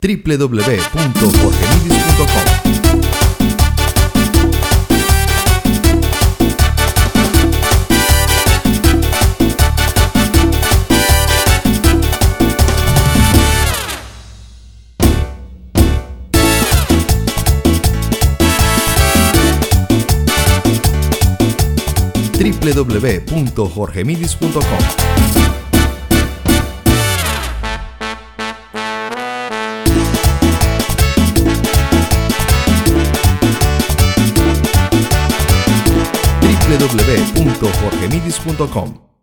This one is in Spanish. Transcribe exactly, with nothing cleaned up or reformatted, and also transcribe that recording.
w w w punto jorge midis punto com. w w w punto jorge midis punto com. w w w punto jorge midis punto com.